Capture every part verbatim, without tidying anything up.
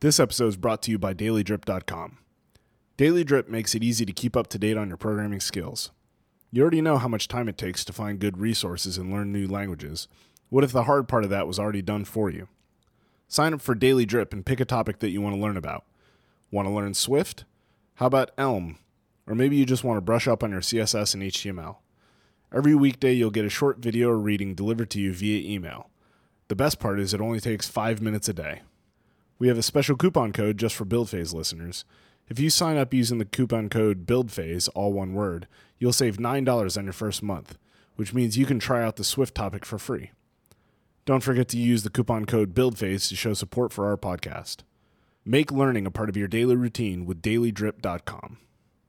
This episode is brought to you by daily drip dot com. Daily Drip makes it easy to keep up to date on your programming skills. You already know how much time it takes to find good resources and learn new languages. What if the hard part of that was already done for you? Sign up for Daily Drip and pick a topic that you want to learn about. Want to learn Swift? How about Elm? Or maybe you just want to brush up on your C S S and H T M L. Every weekday you'll get a short video or reading delivered to you via email. The best part is it only takes five minutes a day. We have a special coupon code just for BuildPhase listeners. If you sign up using the coupon code BuildPhase, all one word, you'll save nine dollars on your first month, which means you can try out the Swift topic for free. Don't forget to use the coupon code BuildPhase to show support for our podcast. Make learning a part of your daily routine with daily drip dot com.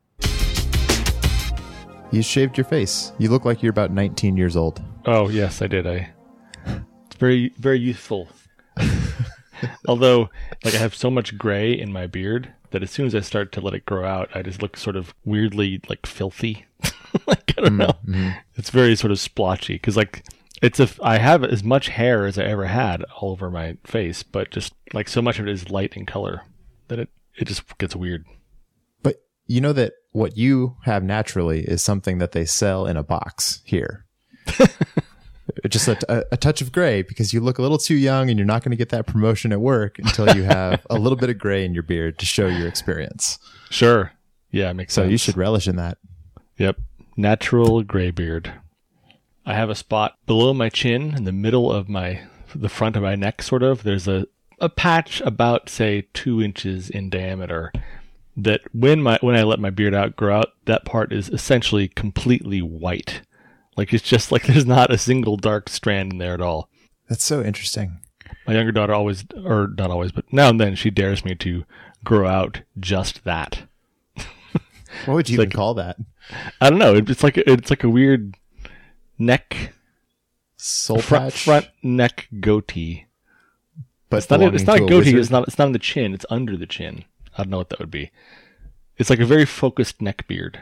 You shaved your face. You look like you're about nineteen years old. Oh, yes, I did. I. It's very, very youthful. Although, like, I have so much gray in my beard that as soon as I start to let it grow out, I just look sort of weirdly, like, filthy. Like, I don't know. Mm-hmm. It's very sort of splotchy because, like, it's a. I have as much hair as I ever had all over my face, but just like so much of it is light in color that it it just gets weird. But you know that what you have naturally is something that they sell in a box here. Just a, a, a touch of gray because you look a little too young and you're not going to get that promotion at work until you have a little bit of gray in your beard to show your experience. Sure. Yeah, it makes so sense. So you should relish in that. Yep. Natural gray beard. I have a spot below my chin in the middle of my, the front of my neck, sort of. There's a, a patch about, say, two inches in diameter that when my when I let my beard out grow out, that part is essentially completely white. Like, it's just like there's not a single dark strand in there at all. That's so interesting. My younger daughter always, or not always, but now and then she dares me to grow out just that. What would you even like, call that? I don't know. It's like a, it's like a weird neck, soul front, patch, front neck goatee. But it's not. A, it's not a goatee. Wizard? It's not. It's not on the chin. It's under the chin. I don't know what that would be. It's like a very focused neck beard.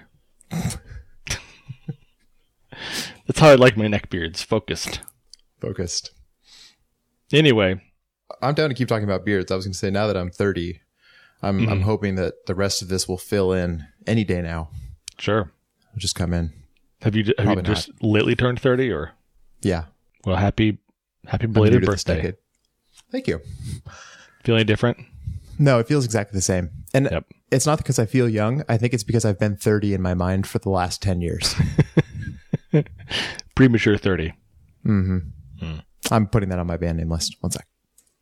That's how I like my neck beards. Focused. Focused. Anyway. I'm down to keep talking about beards. I was going to say, now that I'm thirty, I'm mm-hmm. I'm hoping that the rest of this will fill in any day now. Sure. I'll just come in. Have you, have you just not. lately turned thirty or? Yeah. Well, happy, happy belated birthday. Thank you. Feeling different? No, it feels exactly the same. And yep. It's not because I feel young. I think it's because I've been thirty in my mind for the last ten years. Premature thirty. Mm-hmm. Mm. I'm putting that on my band name list. One sec.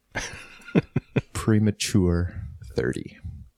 Premature thirty.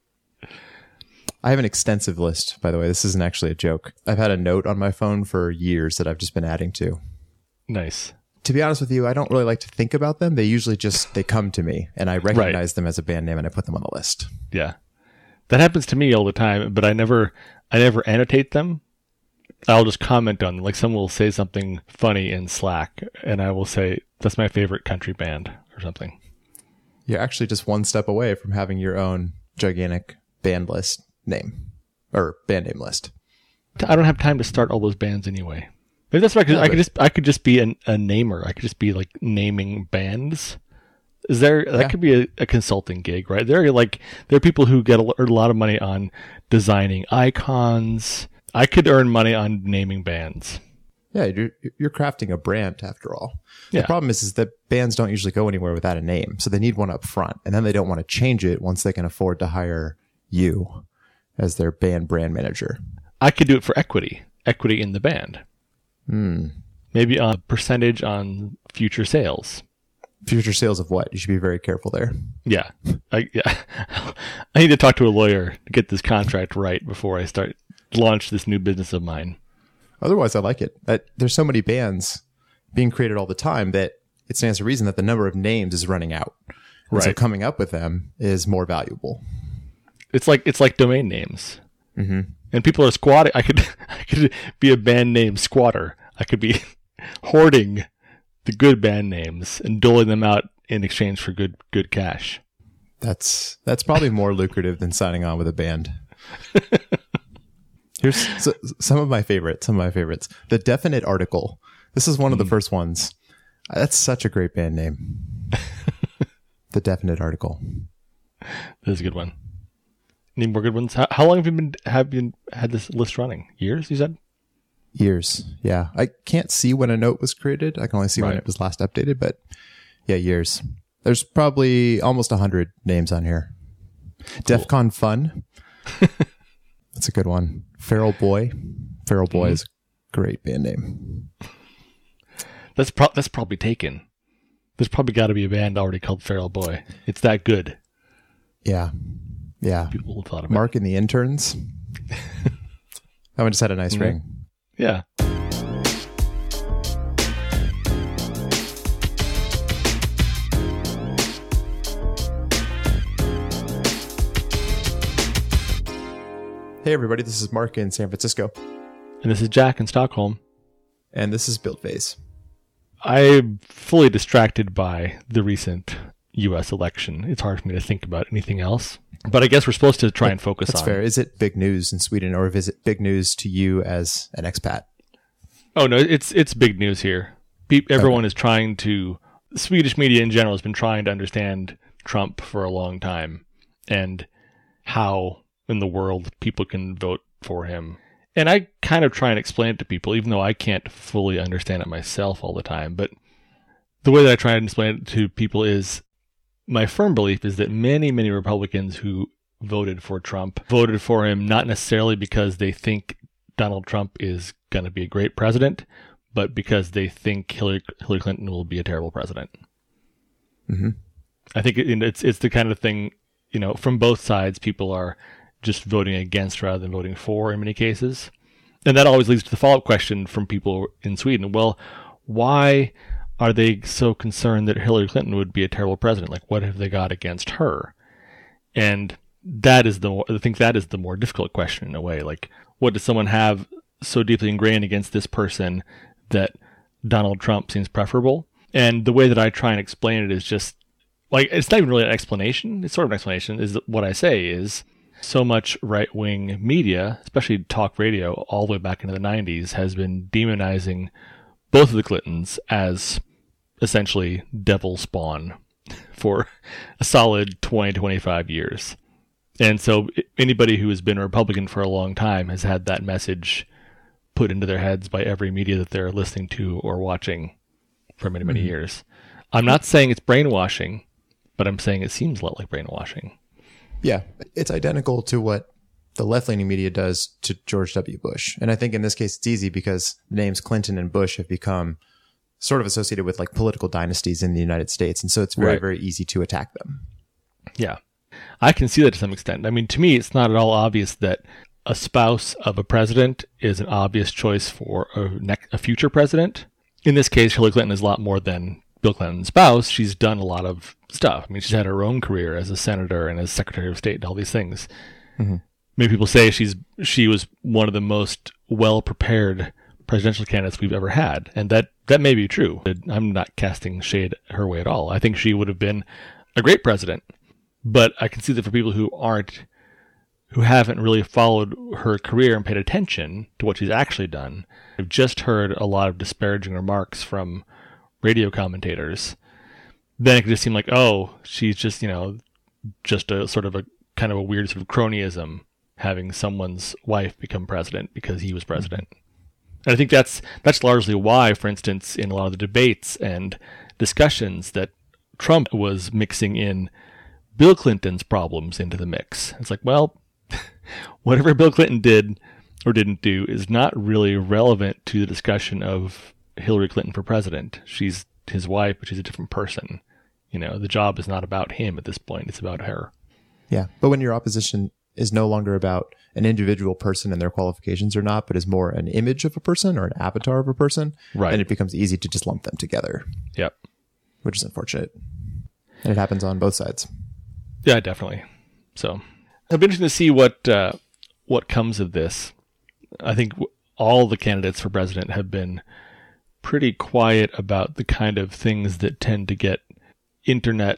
I have an extensive list, by the way. This isn't actually a joke. I've had a note on my phone for years that I've just been adding to. Nice. To be honest with you, I don't really like to think about them. They usually just, they come to me and I recognize right. them as a band name and I put them on the list. Yeah. That happens to me all the time, but I never, I never annotate them. I'll just comment on them. Like someone will say something funny in Slack and I will say, that's my favorite country band or something. You're actually just one step away from having your own gigantic band list name or band name list. I don't have time to start all those bands anyway. Maybe that's why I could, no, I could just, I could just be an, a namer. I could just be like naming bands. Is there, that yeah. could be a, a consulting gig, right? There are like, there are people who get a, a lot of money on designing icons. I could earn money on naming bands. Yeah, you're, you're crafting a brand after all. Yeah. The problem is, is that bands don't usually go anywhere without a name. So they need one up front and then they don't want to change it once they can afford to hire you as their band brand manager. I could do it for equity, equity in the band. Hmm. Maybe a percentage on future sales. Future sales of what? You should be very careful there. Yeah. I, yeah. I need to talk to a lawyer to get this contract right before I start launch this new business of mine. Otherwise, I like it. Uh, there's so many bands being created all the time that it stands to reason that the number of names is running out. And right. So coming up with them is more valuable. It's like it's like domain names. Mm-hmm. And people are squatting. I could I could be a band name squatter. I could be hoarding the good band names and doling them out in exchange for good good cash. That's that's probably more lucrative than signing on with a band. Here's so, some of my favorites. Some of my favorites. The Definite Article. This is one of the first ones. That's such a great band name. The Definite Article. That is a good one. Any more good ones? How, how long have you been have you had this list running? Years, you said? Years. Yeah. I can't see when a note was created. I can only see Right. when it was last updated, but yeah, years. There's probably almost a hundred names on here. DEF CON Fun. That's a good one. Feral Boy. Feral Boy mm-hmm. is a great band name. That's pro- that's probably taken. There's probably got to be a band already called Feral Boy. It's that good. Yeah. Yeah. People have thought of Mark it. and the Interns. That one just had a nice mm-hmm. ring. Yeah. Hey everybody, this is Mark in San Francisco. And this is Jack in Stockholm. And this is Build Phase. I'm fully distracted by the recent U S election. It's hard for me to think about anything else. But I guess we're supposed to try and focus That's on... That's fair. Is it big news in Sweden, or is it big news to you as an expat? Oh, no, it's it's big news here. Pe- everyone okay. is trying to... Swedish media in general has been trying to understand Trump for a long time and how in the world people can vote for him. And I kind of try and explain it to people, even though I can't fully understand it myself all the time. But the way that I try and explain it to people is my firm belief is that many, many Republicans who voted for Trump voted for him not necessarily because they think Donald Trump is going to be a great president, but because they think Hillary, Hillary Clinton will be a terrible president. Mm-hmm. I think it, it's it's the kind of thing, you know, from both sides, people are just voting against rather than voting for in many cases. And that always leads to the follow-up question from people in Sweden. Well, why are they so concerned that Hillary Clinton would be a terrible president? Like, what have they got against her? And that is the, I think that is the more difficult question in a way. Like, what does someone have so deeply ingrained against this person that Donald Trump seems preferable? And the way that I try and explain it is just, like, it's not even really an explanation. It's sort of an explanation. Is that what I say is, so much right-wing media, especially talk radio, all the way back into the nineties, has been demonizing both of the Clintons as essentially devil spawn for a solid twenty, twenty-five years. And so anybody who has been a Republican for a long time has had that message put into their heads by every media that they're listening to or watching for many, many mm-hmm. years. I'm not saying it's brainwashing, but I'm saying it seems a lot like brainwashing. Yeah, it's identical to what the left-leaning media does to George W. Bush. And I think in this case, it's easy because the names Clinton and Bush have become sort of associated with like political dynasties in the United States. And so it's very, right. very easy to attack them. Yeah, I can see that to some extent. I mean, to me, it's not at all obvious that a spouse of a president is an obvious choice for a, ne- a future president. In this case, Hillary Clinton is a lot more than Bill Clinton's spouse. She's done a lot of stuff. I mean, she's had her own career as a senator and as Secretary of State and all these things. Mm-hmm. Many people say she's she was one of the most well-prepared presidential candidates we've ever had, and that, that may be true. I'm not casting shade her way at all. I think she would have been a great president, but I can see that for people who aren't, who haven't really followed her career and paid attention to what she's actually done, I've just heard a lot of disparaging remarks from radio commentators, then it could just seem like, oh, she's just, you know, just a sort of a kind of a weird sort of cronyism, having someone's wife become president because he was president. And I think that's that's largely why, for instance, in a lot of the debates and discussions, that Trump was mixing in Bill Clinton's problems into the mix. It's like, well, whatever Bill Clinton did or didn't do is not really relevant to the discussion of Hillary Clinton for president. She's his wife, but she's a different person. You know, the job is not about him at this point. It's about her. Yeah. But when your opposition is no longer about an individual person and their qualifications or not, but is more an image of a person or an avatar of a person, right, then it becomes easy to just lump them together. Yep. Which is unfortunate. And it happens on both sides. Yeah, definitely. So it'll be interesting to see what, uh, what comes of this. I think all the candidates for president have been pretty quiet about the kind of things that tend to get internet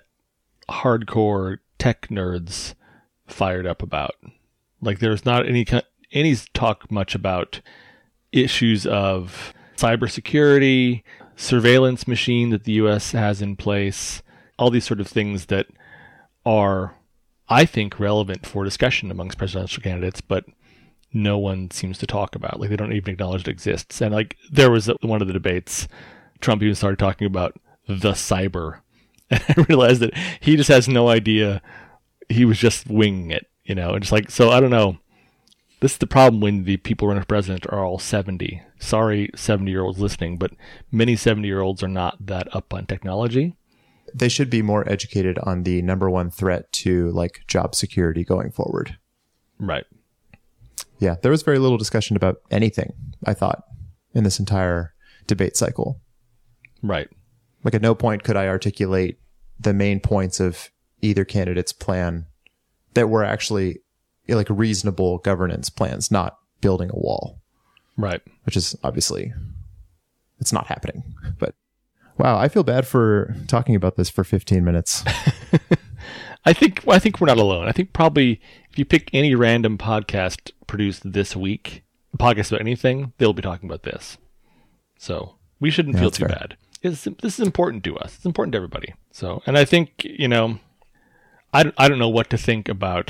hardcore tech nerds fired up about. Like, there's not any any talk much about issues of cybersecurity, surveillance machine that the U S has in place, all these sort of things that are I think, relevant for discussion amongst presidential candidates, but no one seems to talk about. Like, they don't even acknowledge it exists. And like, there was one of the debates, Trump even started talking about the cyber. And I realized that he just has no idea. He was just winging it, you know, and just like, so I don't know. This is the problem when the people running for president are all seventy. Sorry, seventy-year-olds listening, but many seventy-year-olds are not that up on technology. They should be more educated on the number one threat to like job security going forward. Right. Yeah, there was very little discussion about anything, I thought, in this entire debate cycle. Right. Like at no point could I articulate the main points of either candidate's plan that were actually like reasonable governance plans, not building a wall. Right. Which is obviously, it's not happening. But wow, I feel bad for talking about this for fifteen minutes. I think I think we're not alone. I think probably if you pick any random podcast produced this week, a podcast about anything, they'll be talking about this. So we shouldn't Yeah, feel that's too fair. bad. It's, this is important to us. It's important to everybody. So, and I think, you know, I don't, I don't know what to think about.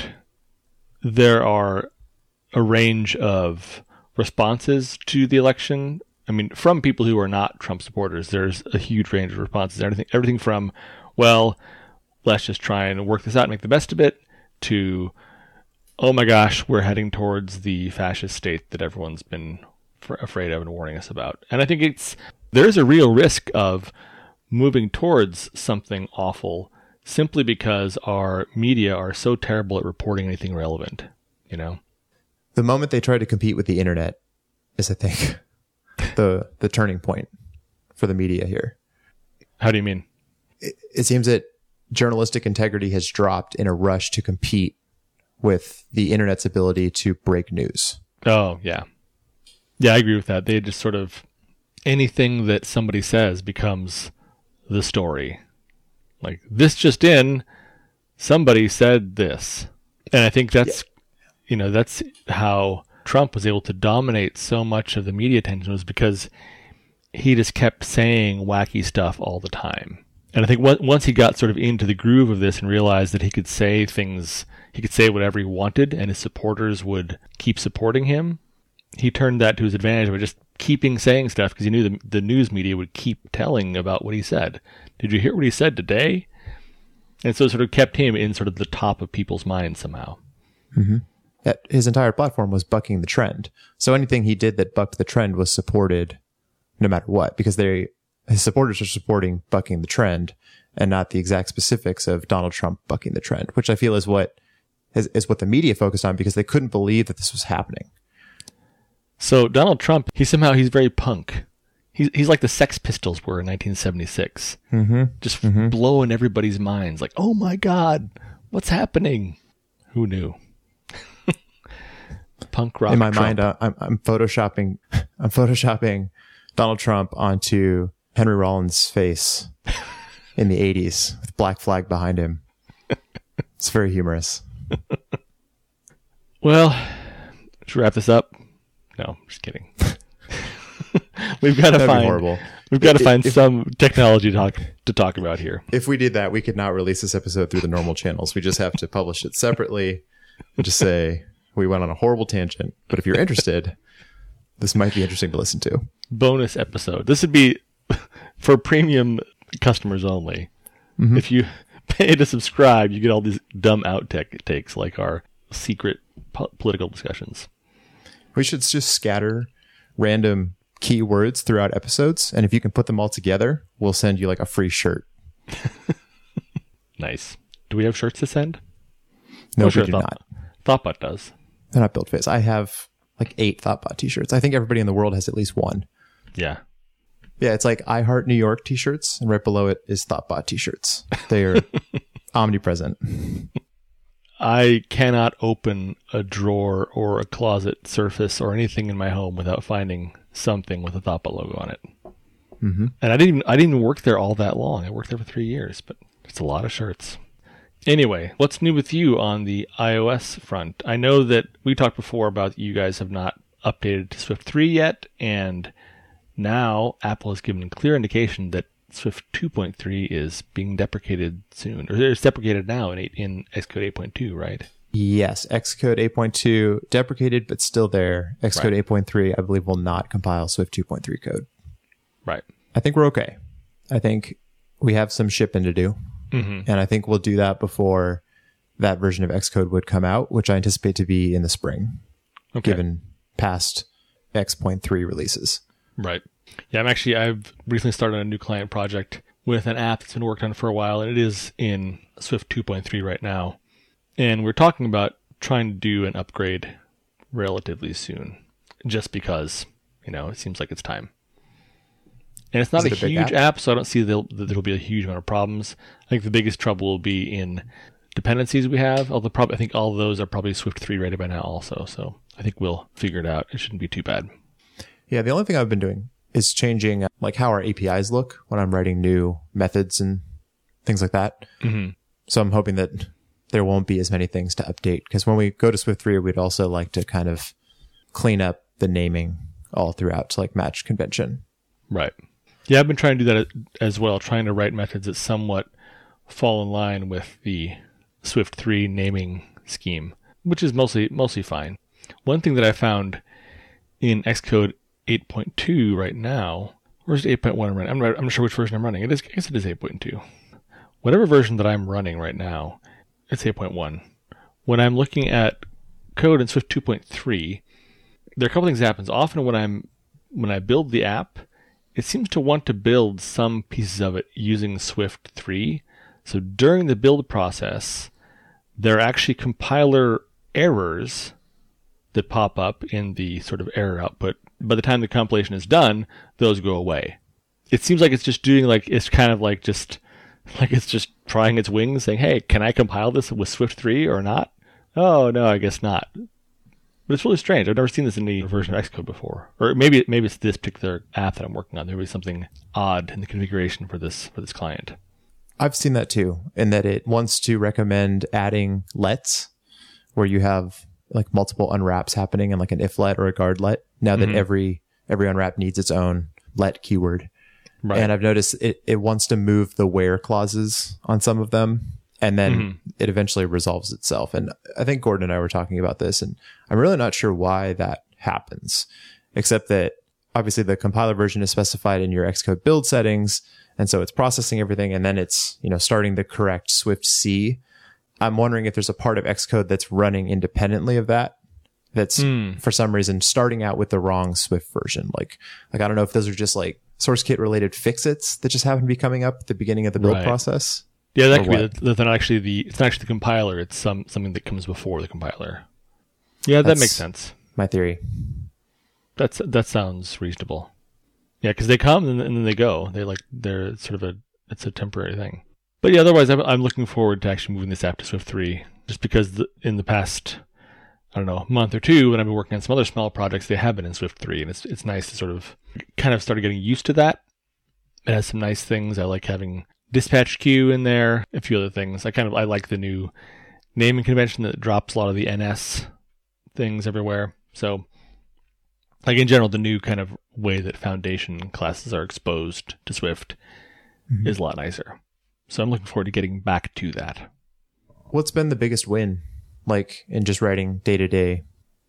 There are a range of responses to the election. I mean, from people who are not Trump supporters, there's a huge range of responses. Everything, everything from, well, let's just try and work this out and make the best of it, to, oh my gosh, we're heading towards the fascist state that everyone's been f- afraid of and warning us about. And I think it's, there's a real risk of moving towards something awful simply because our media are so terrible at reporting anything relevant, you know? The moment they try to compete with the internet is, I think, the the turning point for the media here. How do you mean? It, it seems that journalistic integrity has dropped in a rush to compete with the internet's ability to break news. Oh, yeah. Yeah, I agree with that. They just sort of, anything that somebody says becomes the story. Like, this just in, somebody said this. And I think that's, yeah. you know, that's how Trump was able to dominate so much of the media attention, was because he just kept saying wacky stuff all the time. And I think once he got sort of into the groove of this and realized that he could say things, he could say whatever he wanted and his supporters would keep supporting him, he turned that to his advantage by just keeping saying stuff because he knew the, the news media would keep telling about what he said. Did you hear what he said today? And so it sort of kept him in sort of the top of people's minds somehow. Mm-hmm. That his entire platform was bucking the trend. So anything he did that bucked the trend was supported no matter what, because they his supporters are supporting bucking the trend and not the exact specifics of Donald Trump bucking the trend, which I feel is what is, is what the media focused on because they couldn't believe that this was happening. So Donald Trump, he somehow, he's very punk. He's he's like the Sex Pistols were in nineteen seventy-six. Mm-hmm. Just mm-hmm. blowing everybody's minds. Like, oh my God, what's happening? Who knew? Punk rock. In my Trump. mind, uh, I'm, I'm photoshopping, I'm photoshopping Donald Trump onto Henry Rollins' face in the eighties with Black Flag behind him. It's very humorous. Well, should we wrap this up? No, just kidding. We've got to That'd find be horrible. We've got to If- find if- some technology to talk to talk about here. If we did that, we could not release this episode through the normal channels. We just have to publish it separately and just say we went on a horrible tangent. But if you're interested, this might be interesting to listen to. Bonus episode. This would be for premium customers only. Mm-hmm. If you pay to subscribe, you get all these dumb outtake takes like our secret po- political discussions. We should just scatter random keywords throughout episodes, and if you can put them all together, we'll send you like a free shirt. Nice. Do we have shirts to send? No, Oh, we sure, do Thought- not. Thoughtbot does. They're not built face. I have like eight Thoughtbot t-shirts. I think everybody in the world has at least one. Yeah. Yeah, it's like I Heart New York t-shirts, and right below it is Thoughtbot t-shirts. They are omnipresent. I cannot open a drawer or a closet surface or anything in my home without finding something with a Thoughtbot logo on it. Mm-hmm. And I didn't even, I didn't even work there all that long. I worked there for three years, but it's a lot of shirts. Anyway, what's new with you on the iOS front? I know that we talked before about you guys have not updated to Swift three yet, and now Apple has given a clear indication that Swift two point three is being deprecated soon, or it's deprecated now in eight, in Xcode eight point two, right? Yes, Xcode eight point two deprecated, but still there. Xcode Right. eight point three, I believe, will not compile Swift two point three code. Right. I think we're okay. I think we have some shipping to do, Mm-hmm. and I think we'll do that before that version of Xcode would come out, which I anticipate to be in the spring, Okay. given past X point three releases. Right. Yeah, I'm actually, I've recently started a new client project with an app that's been worked on for a while, and it is in Swift two point three right now. And we're talking about trying to do an upgrade relatively soon, just because, you know, it seems like it's time. And it's not Is a it a big huge app? app, so I don't see that there'll be a huge amount of problems. I think the biggest trouble will be in dependencies we have, although probably, I think all of those are probably Swift three ready by now also, so I think we'll figure it out. It shouldn't be too bad. Yeah, the only thing I've been doing is changing uh, like how our A P Is look when I'm writing new methods and things like that. Mm-hmm. So I'm hoping that there won't be as many things to update, because when we go to Swift three, we'd also like to kind of clean up the naming all throughout to like match convention. Right. Yeah, I've been trying to do that as well, trying to write methods that somewhat fall in line with the Swift three naming scheme, which is mostly mostly fine. One thing that I found in Xcode eight point two right now, or is it eight point one I'm running? I'm not, I'm not sure which version I'm running. It is, I guess it is eight point two. Whatever version that I'm running right now, it's eight point one. When I'm looking at code in Swift two point three, there are a couple things that happens. Often when I'm when I build the app, it seems to want to build some pieces of it using Swift three. So during the build process, there are actually compiler errors that pop up in the sort of error output. By the time the compilation is done, those go away. It seems like it's just doing like, it's kind of like just, like it's just trying its wings saying, hey, can I compile this with Swift three or not? Oh, no, I guess not. But it's really strange. I've never seen this in any version of Xcode before. Or maybe maybe it's this particular app that I'm working on. There was something odd in the configuration for this for this client. I've seen that too, in that it wants to recommend adding lets where you have like multiple unwraps happening in like an if let or a guard let. Now that Mhm. every every unwrap needs its own let keyword. Right. And I've noticed it, it wants to move the where clauses on some of them, and then Mhm. it eventually resolves itself. And I think Gordon and I were talking about this, and I'm really not sure why that happens, except that obviously the compiler version is specified in your Xcode build settings. And so it's processing everything, and then it's, you know, starting the correct Swift C. I'm wondering if there's a part of Xcode that's running independently of that, that's Hmm. for some reason starting out with the wrong Swift version. Like, like I don't know if those are just like SourceKit related fix-its that just happen to be coming up at the beginning of the build Right. process. Yeah, that Or could be. what? That, that's not actually the. It's not actually the compiler. It's some something that comes before the compiler. Yeah, that That's- makes sense. My theory. That's that sounds reasonable. Yeah, because they come and, and then they go. They like they're sort of a it's a temporary thing. But yeah, otherwise I'm I'm looking forward to actually moving this app to Swift three, just because the, in the past I don't know month or two when I've been working on some other small projects, they have been in Swift three, and it's it's nice to sort of kind of started getting used to that. It has some nice things. I like having dispatch queue in there, a few other things. I kind of I like the new naming convention that drops a lot of the N S things everywhere. So, like in general, the new kind of way that foundation classes are exposed to Swift Mhm. is a lot nicer. So I'm looking forward to getting back to that. What's been the biggest win, like in just writing day-to-day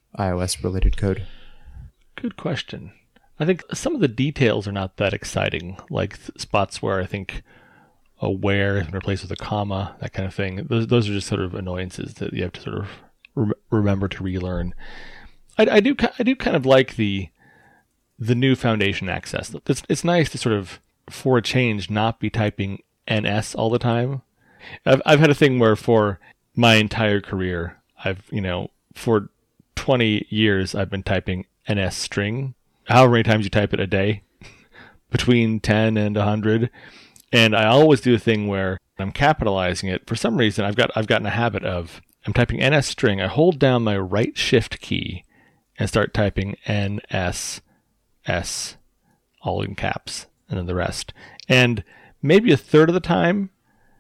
iOS related code? Good question. I think some of the details are not that exciting, like th- spots where I think a where has been replaced with a comma, that kind of thing. Those those are just sort of annoyances that you have to sort of re- remember to relearn. I, I do ki- I do kind of like the the new foundation access. It's it's nice to sort of, for a change, not be typing N S all the time. I've I've had a thing where for my entire career, I've you know for twenty years I've been typing N S string. However many times you type it a day, between ten and a hundred, and I always do a thing where I'm capitalizing it. For some reason, I've got I've gotten a habit of I'm typing N S string. I hold down my right shift key and start typing N S S, all in caps, and then the rest. And maybe a third of the time,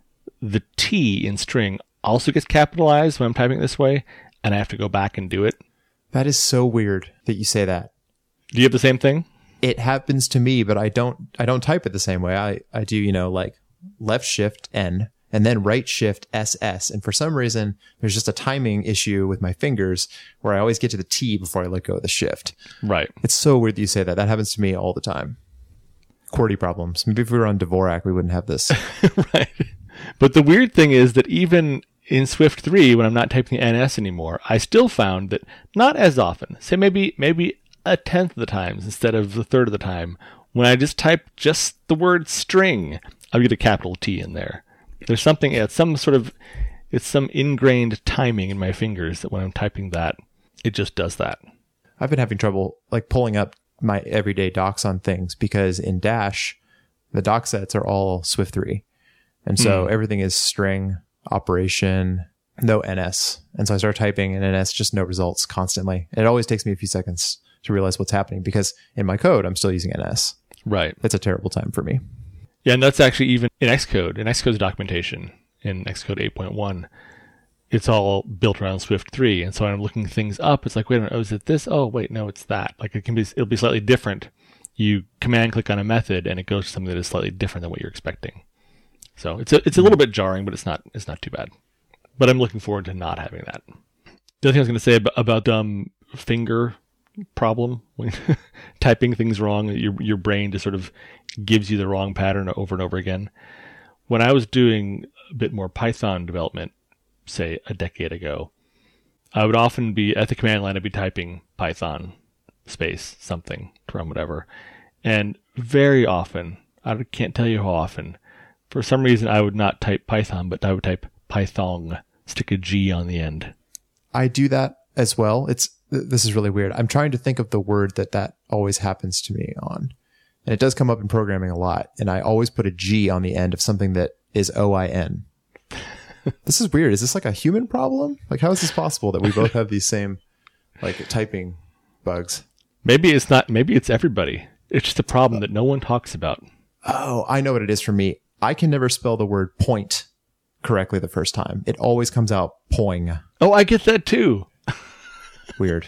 the T in string also gets capitalized when I'm typing it this way, and I have to go back and do it. That is so weird that you say that. Do you have the same thing? it happens to me, but I don't I don't type it the same way. I, I do, you know, like left shift N and then right shift S S. And for some reason, there's just a timing issue with my fingers where I always get to the T before I let go of the shift. Right. It's so weird that you say that. That happens to me all the time. QWERTY problems. Maybe if we were on Dvorak, we wouldn't have this. Right. But the weird thing is that even in Swift three, when I'm not typing N S anymore, I still found that not as often, say maybe maybe a tenth of the times instead of the third of the time, when I just type just the word string, I'll get a capital T in there. There's something, it's some sort of, it's some ingrained timing in my fingers that when I'm typing that, it just does that. I've been having trouble like pulling up my everyday docs on things because in Dash, the doc sets are all Swift three. And so mm. everything is string, operation, no N S. And so I start typing in N S, just no results constantly. And it always takes me a few seconds to realize what's happening because in my code, I'm still using N S. Right. It's a terrible time for me. Yeah, and that's actually even in Xcode, in Xcode's documentation, in Xcode eight point one, it's all built around Swift three. And so when I'm looking things up, it's like, wait a minute, oh, is it this? Oh, wait, no, it's that. Like it can be, it'll be slightly different. You command click on a method and it goes to something that is slightly different than what you're expecting. So it's a, it's a little bit jarring, but it's not, it's not too bad. But I'm looking forward to not having that. The other thing I was going to say about, about um, finger problem, when typing things wrong, your your brain just sort of gives you the wrong pattern over and over again. When I was doing a bit more Python development, say a decade ago, I would often be at the command line, I'd be typing Python space something from whatever. And very often, I can't tell you how often, for some reason I would not type Python, but I would type Python, stick a G on the end. I do that as well. It's This is really weird. I'm trying to think of the word that that always happens to me on. And it does come up in programming a lot. And I always put a G on the end of something that is O I N. This is weird. Is this like a human problem? Like, how is this possible that we both have these same, like, typing bugs? Maybe it's not, maybe it's everybody. It's just a problem that no one talks about. Oh, I know what it is for me. I can never spell the word point correctly the first time. It always comes out poing. Oh, I get that too. Weird.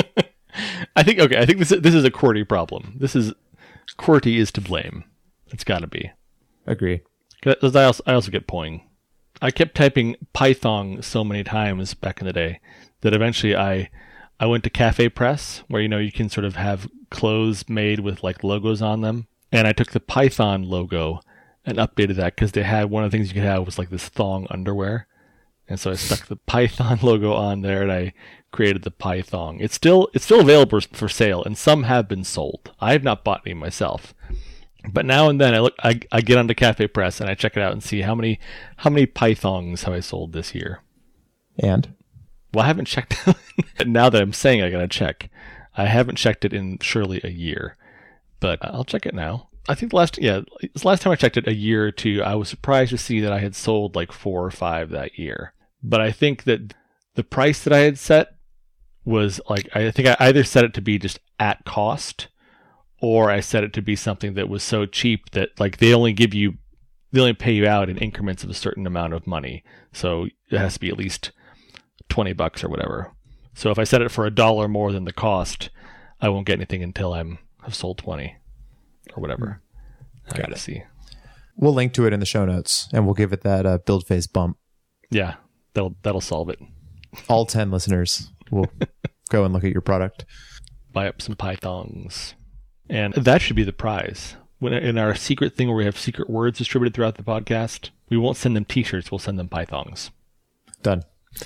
I think, okay, I think this is, this is a QWERTY problem. This is, QWERTY is to blame. It's got to be. Agree. Because I also, I also get poing. I kept typing Python so many times back in the day that eventually I I went to Cafe Press, where, you know, you can sort of have clothes made with like logos on them. And I took the Python logo and updated that because they had, one of the things you could have was like this thong underwear. And so I stuck the Python logo on there and I created the Python. It's still, it's still available for sale and some have been sold. I have not bought any myself. But now and then I look, I, I get onto Cafe Press and I check it out and see how many, how many Pythons have I sold this year. And? Well, I haven't checked. Now that I'm saying I gotta check, I haven't checked it in surely a year, but I'll check it now. I think the last, yeah, the last time I checked it a year or two, I was surprised to see that I had sold like four or five that year. But I think that the price that I had set was like, I think I either set it to be just at cost, or I set it to be something that was so cheap that like they only give you, they only pay you out in increments of a certain amount of money. So it has to be at least twenty bucks or whatever. So if I set it for a dollar more than the cost, I won't get anything until I'm have sold twenty or whatever. I Got gotta it. see. We'll link to it in the show notes and we'll give it that uh, build phase bump. Yeah, that'll that'll solve it. All ten listeners will go and look at your product. Buy up some Pythons. And that should be the prize. When in our secret thing where we have secret words distributed throughout the podcast, we won't send them t-shirts, we'll send them Pythons. Done.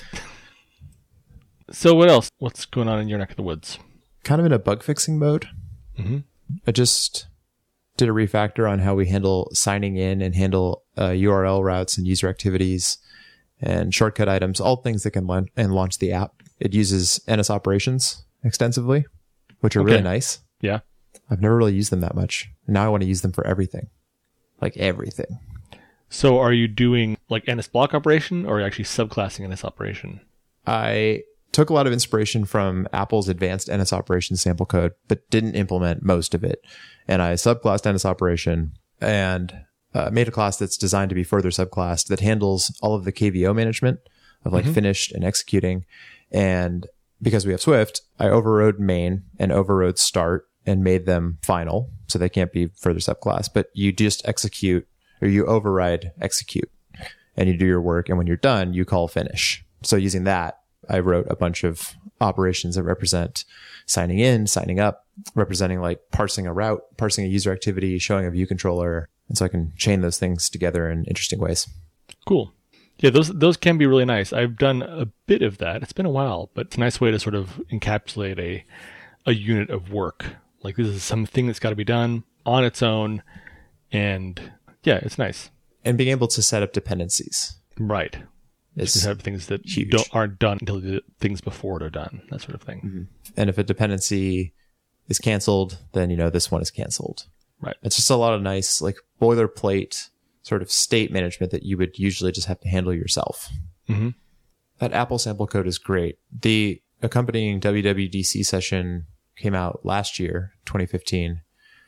So what else? What's going on in your neck of the woods? Kind of in a bug fixing mode. Mm-hmm. I just did a refactor on how we handle signing in and handle uh, U R L routes and user activities and shortcut items, all things that can launch and launch the app. It uses N S operations extensively, which are Okay. really nice. Yeah. I've never really used them that much. Now I want to use them for everything. Like everything. So are you doing like N S block operation or are you actually subclassing N S operation? I took a lot of inspiration from Apple's advanced N S operations sample code, but didn't implement most of it. And I subclassed N S operation and uh, made a class that's designed to be further subclassed that handles all of the K V O management of like Mm-hmm. finished and executing. And because we have Swift, I overrode main and overrode start and made them final, so they can't be further subclass, but you just execute or you override execute and you do your work. And when you're done, you call finish. So using that, I wrote a bunch of operations that represent signing in, signing up, representing like parsing a route, parsing a user activity, showing a view controller. And so I can chain those things together in interesting ways. Cool. Yeah, those those can be really nice. I've done a bit of that. It's been a while, but it's a nice way to sort of encapsulate a a unit of work. Like this is something that's got to be done on its own. And yeah, it's nice. And being able to set up dependencies. Right. It's have things that huge. don't aren't done until the things before it are done, that sort of thing. Mm-hmm. And if a dependency is canceled, then you know this one is canceled. Right. It's just a lot of nice, like boilerplate sort of state management that you would usually just have to handle yourself. Mm-hmm. That Apple sample code is great. The accompanying W W D C session came out last year, twenty fifteen,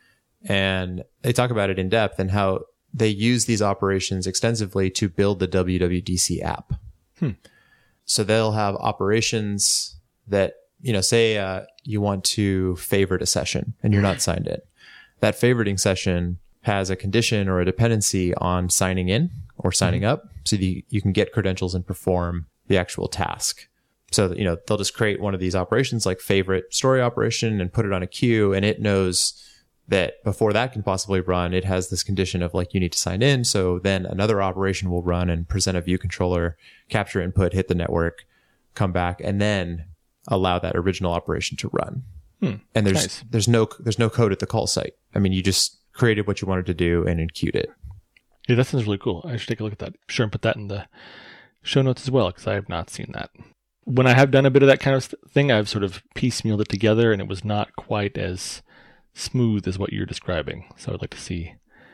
and they talk about it in depth and how they use these operations extensively to build the W W D C app. Hmm. So they'll have operations that, you know, say uh, you want to favorite a session and you're not signed in. That favoriting session has a condition or a dependency on signing in or signing mm-hmm. up, so the, you can get credentials and perform the actual task. So, you know, they'll just create one of these operations like favorite story operation and put it on a queue, and it knows that before that can possibly run, it has this condition of like, you need to sign in. So then another operation will run and present a view controller, capture input, hit the network, come back, and then allow that original operation to run. Hmm. And there's, Nice. there's no, there's no code at the call site. I mean, you just created what you wanted to do and then queued it. Yeah, that sounds really cool. I should take a look at that. Sure, and put that in the show notes as well, because I have not seen that. When I have done a bit of that kind of thing, I've sort of piecemealed it together, and it was not quite as smooth as what you're describing. So I'd like to see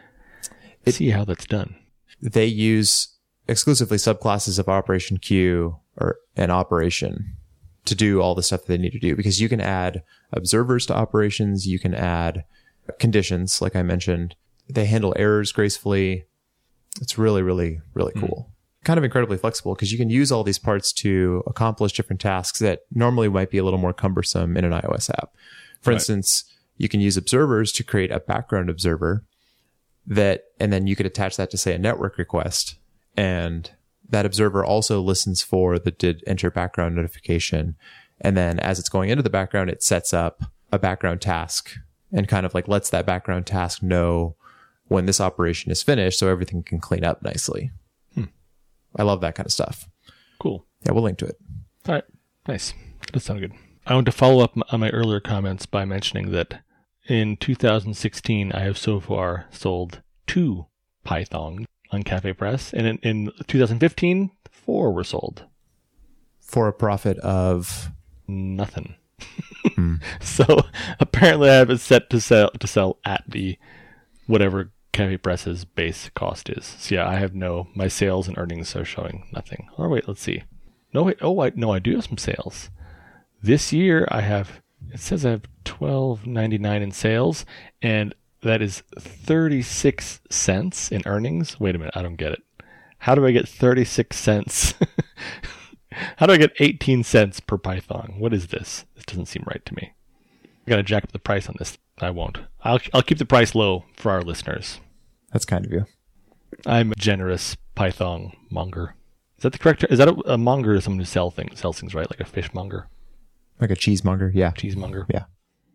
it, see how that's done. They use exclusively subclasses of operation queue or an operation to do all the stuff that they need to do, because you can add observers to operations. You can add conditions, like I mentioned. They handle errors gracefully. It's really, really, really cool. Mm-hmm. Kind of incredibly flexible, because you can use all these parts to accomplish different tasks that normally might be a little more cumbersome in an iOS app. For right. instance, you can use observers to create a background observer that, and then you could attach that to, say, a network request. And that observer also listens for the did enter background notification. And then as it's going into the background, it sets up a background task and kind of like lets that background task know when this operation is finished, so everything can clean up nicely. Hmm. I love that kind of stuff. Cool. Yeah, we'll link to it. All right. Nice. That sounds good. I want to follow up on my earlier comments by mentioning that in two thousand sixteen, I have so far sold two Python on Cafe Press, and in, in two thousand fifteen, four were sold. For a profit of nothing. Hmm. So apparently I have it set to sell to sell at the whatever Cafe Press's base cost is. So yeah, I have no, my sales and earnings are showing nothing. Or wait, let's see. No, wait, oh, I, no, I do have some sales. This year I have, it says I have twelve ninety-nine in sales, and that is thirty-six cents in earnings. Wait a minute, I don't get it. How do I get thirty-six cents? How do I get eighteen cents per Python? What is this? This doesn't seem right to me. I gotta jack up the price on this. I won't. I'll I'll keep the price low for our listeners. That's kind of you. I'm a generous Python monger. Is that the correct? Is that a, a monger? Is someone who sell things, sells things, right? Like a fishmonger, like a cheesemonger. Yeah, cheesemonger. Yeah,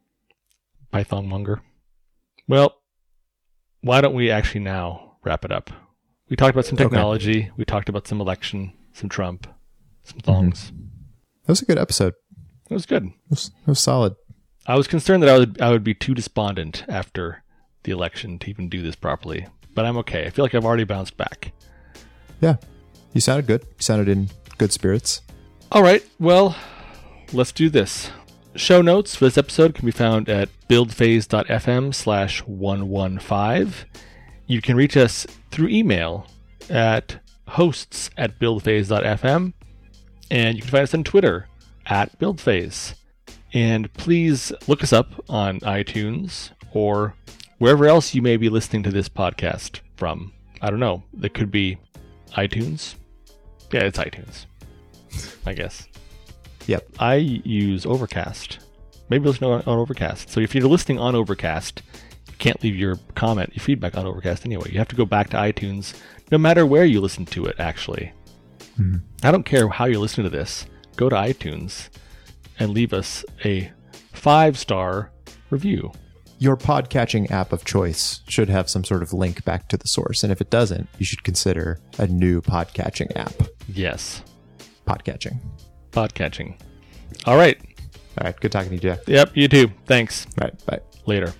Python monger. Well, why don't we actually now wrap it up? We talked about some technology. Okay. We talked about some election, some Trump, some thongs. Mm-hmm. That was a good episode. It was good. It was, it was solid. I was concerned that I would I would be too despondent after the election to even do this properly, but I'm okay. I feel like I've already bounced back. Yeah, you sounded good. You sounded in good spirits. All right, well, let's do this. Show notes for this episode can be found at buildphase.fm slash 115. You can reach us through email at hosts at buildphase.fm, and you can find us on Twitter at buildphase. And please look us up on iTunes or wherever else you may be listening to this podcast from. I don't know. It could be iTunes. Yeah, it's iTunes, I guess. Yep. I use Overcast. maybe listen on, on Overcast. So if you're listening on Overcast, you can't leave your comment, your feedback on Overcast anyway. You have to go back to iTunes, no matter where you listen to it, actually. Mm-hmm. I don't care how you're listening to this. Go to iTunes and leave us a five-star review. Your podcatching app of choice should have some sort of link back to the source. And if it doesn't, you should consider a new podcatching app. Yes. Podcatching. Podcatching. All right. All right. Good talking to you, Jack. Yep, you too. Thanks. All right. Bye. Later.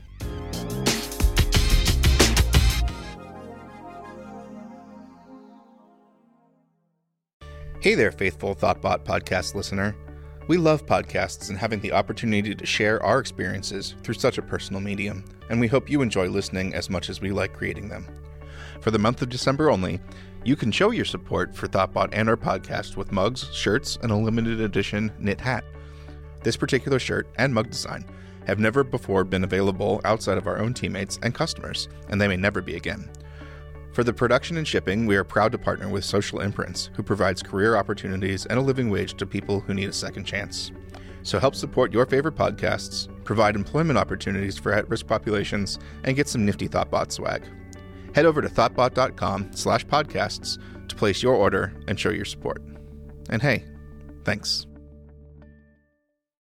Hey there, faithful ThoughtBot podcast listener. We love podcasts and having the opportunity to share our experiences through such a personal medium, and we hope you enjoy listening as much as we like creating them. For the month of December only, you can show your support for ThoughtBot and our podcast with mugs, shirts, and a limited edition knit hat. This particular shirt and mug design have never before been available outside of our own teammates and customers, and they may never be again. For the production and shipping, we are proud to partner with Social Imprints, who provides career opportunities and a living wage to people who need a second chance. So help support your favorite podcasts, provide employment opportunities for at-risk populations, and get some nifty ThoughtBot swag. Head over to thoughtbot.com slash podcasts to place your order and show your support. And hey, thanks.